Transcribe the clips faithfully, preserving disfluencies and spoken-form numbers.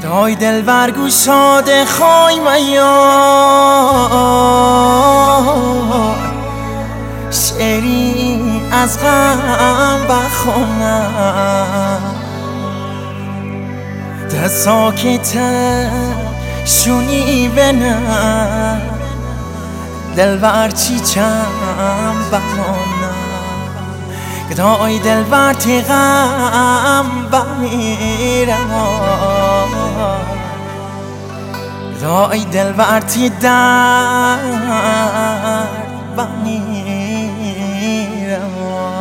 دای دل برگو شاده خای میا شعری از غم بخونم در ساکت شونی بنم دل بر چی چم بمانم گدای دل بر تیغم بمیرم گدای دل بر تی در بمیرم.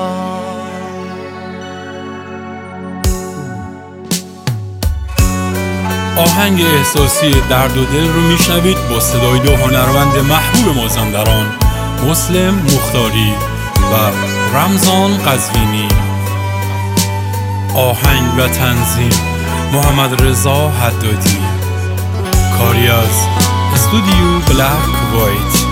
آهنگ احساسی درد و دل رو میشنوید با صدای دو هنرمند محبوب مازندران، مسلم مختاری و رمضان قزوینی. آهنگ و تنظیم محمد رضا حدادی. کاری از استودیو بلک وایت.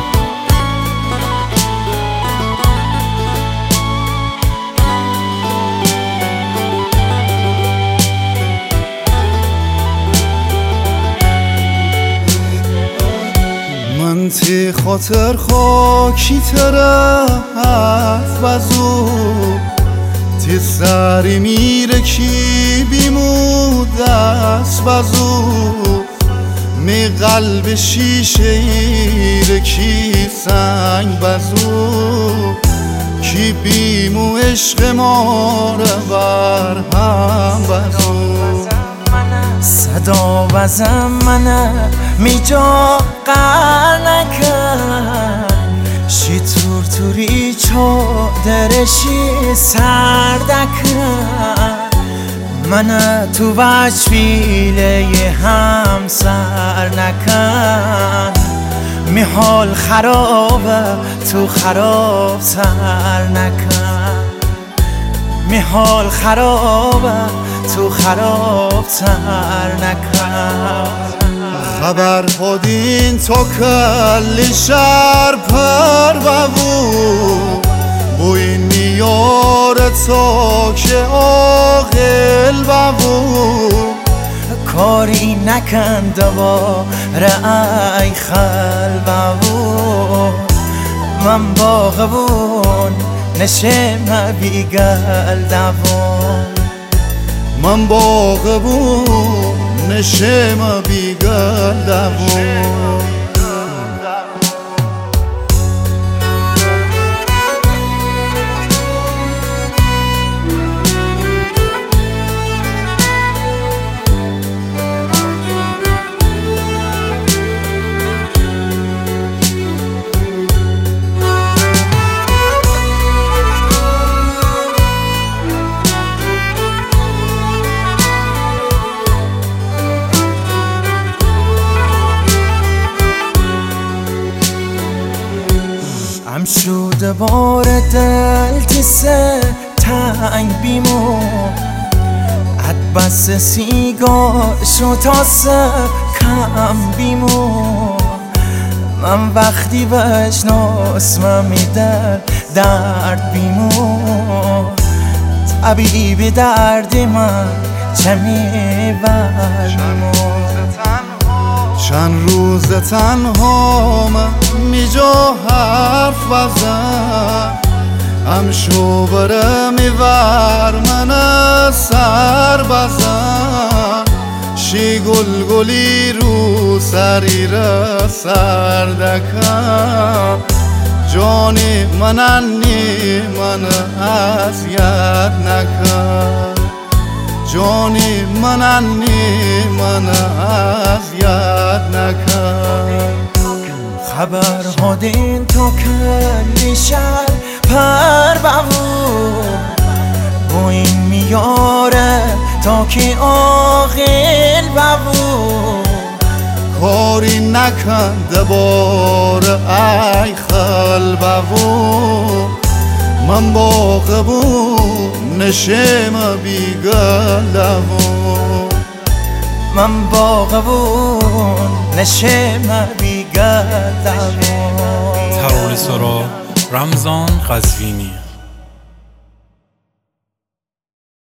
من تی خاطر خاکی تره حرف بزو تی سری میره کی بیمود دست بزو می قلب شیشه ایره کی سنگ بزو کی بیمو عشق ما رو بر هم بزو صدا بزن منه می جا قر نکن شی تور توری چو درشی سردکن منه تو وجفیله هم سر نکن می حال خرابه تو خراب سر نکن می حال خرابه تو خراب سر نکن. خبر خودین تو کلی شهر پر ببو بو این میار تو که آقل ببو کاری نکن دوباره ای خل ببو من باغبون نشم بیگل دوون من باغبون نشم بیگل دوون هم شده بار دل تیسه تنگ بیمو عد بس سیگار شو تاسه کم بیمو من وقتی بشناسم میدن درد بیمو طبیبی درد من چه میبرمو چند روز تنها من می جا حرف بزن هم شو بره میور من سر بزن شی گل گلی رو سری را سردکن جانی من انی من اذیت نکن جانی من انی من اذیت نکن. خبر هادین تو کلی شهر پر ببو با این میاره تا که آقل ببو کاری نکن دبار ای خل ببو من باغبون نشم بیگل دوون من باغبون نشم بیگل دوون. ترانه سرا رمضان قزوینی.